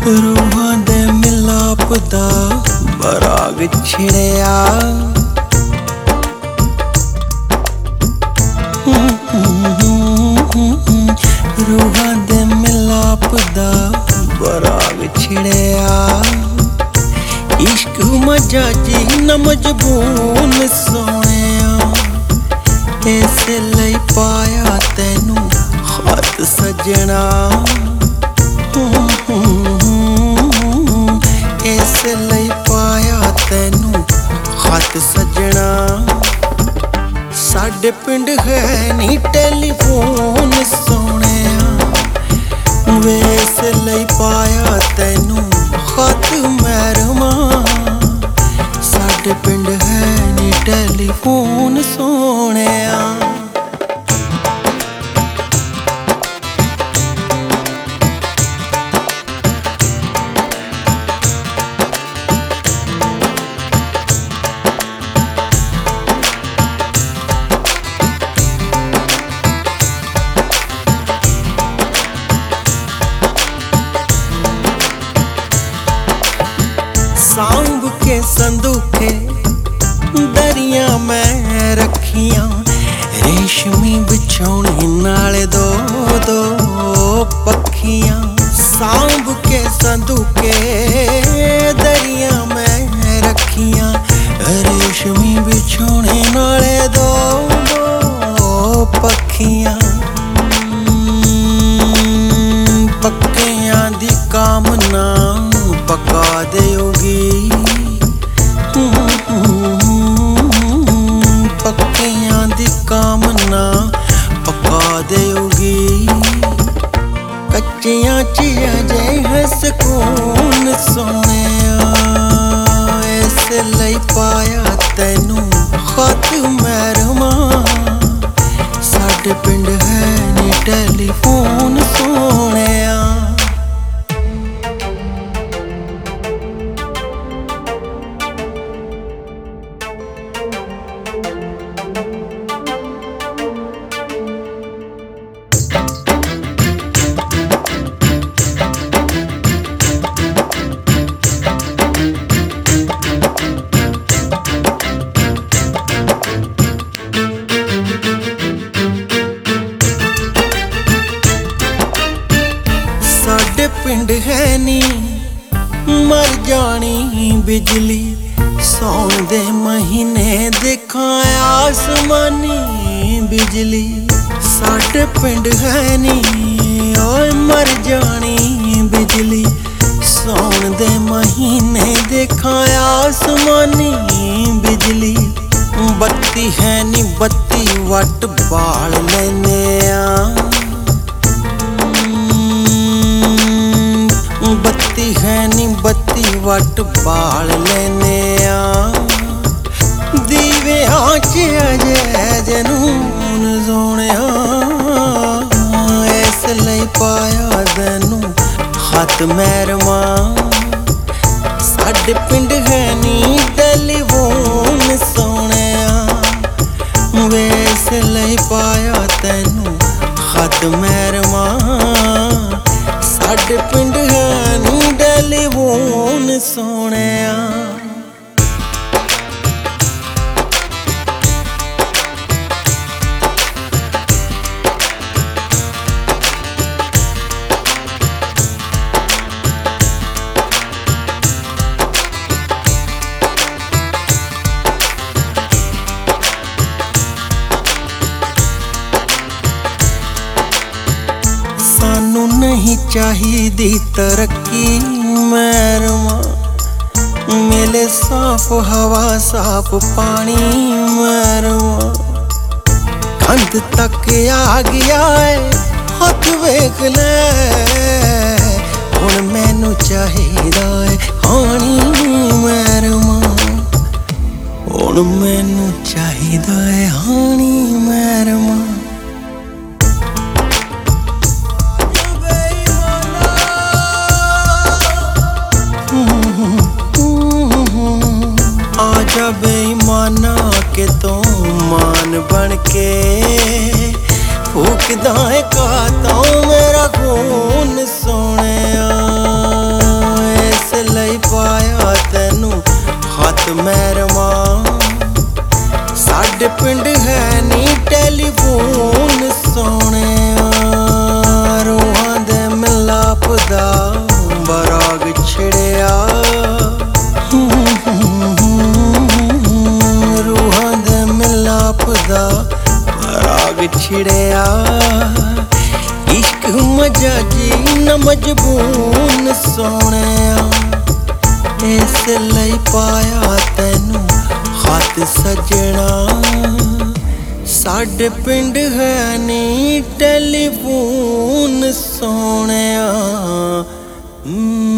रूहां दे मिलाप दा बराग छिड़िया रूहां दे मिलाप दा बराग छिड़िया इश्क मजा जी न मजबून सोनिया इस लई पाया तैनू खत सजना इस लई पाया तैनू खत सजना साडे पिंड है नी टेलीफोन सोनिया वे इस लई पाया तैनू खत मैरमा साडे पिंड है नी टेलीफोन सोनिया सांभ के संदूके दरिया मैं रखियां रेशमी बिछौनी नाले दो दो पखियां सांभ के संदूके दरिया मैं रखियां रेशमी बिछौनी नाले दो दो पखियां पक्कियां दी कामना पका देओगी पक्कियां दी कामना पका देओगी कच्चियां चिया जे है सुकून सोनिया इस लई पाया तैनू खत मैरमा साडे पिंड है नी टेलीफोन सोनिया साडे पिंड है नी मर जानी बिजली सौन दे महीने देखा आसमानी बिजली साडे पिंड है नी ओए मर जानी बिजली सौन दे महीने देखा आसमानी बिजली बत्ती है नी बत्ती वट बाल लेने बत्ती है नी बत्ती वट बाल लेने दीवे च अजय जनून सोनिया इस लई पाया तैनू खत मैरमा साडे पिंड है नी टेलीफोन सोनिया वे इस लई पाया तैनू खत मैरमा साडे पिंड है नी टेलीफोन सोनिया सानू नहीं चाहिदी तरक्की मैरमा मिले साफ हवा साफ पानी मैरमा कंध तक आ गया है हथ वेख ले हुण मैनू चाहिदा है हानी मैरमा हुण मैनू चाहिदा है हानी मैरमा आजा बेईमाना के तो मान बन के फूकदा है काता मेरा खून सोनिया। ਲਈ ਪਾਇਆ ਤੈਨੂੰ ਹੱਥ ਮਹਿਰਮਾ। ਸਾਡੇ ਪਿੰਡ ਹੈ ਨੀ ਟੈਲੀਫੋਨ ਸੋਹਣਿਆ, ਰੂਹਾਂ ਦੇ ਮਿਲਾਪ ਦਾ ਬਰਾਗ ਛਿੜਿਆ। ਰੂਹਾਂ ਦੇ ਮਿਲਾਪ ਦਾ ਬਰਾਗ ਛਿੜਿਆ। ਇਸ਼ਕ ਮਜਾਜੀ ਨਾ ਮਜਬੂਨ ਸੋਹਣਿਆ, ਇਸ ਲਈ ਪਾਇਆ ਤੈਨੂੰ ਹੱਥ ਸਜਣਾ। ਸਾਡੇ ਪਿੰਡ ਹੈ ਨੀ ਟੈਲੀਫੋਨ ਸੋਹਣਿਆ।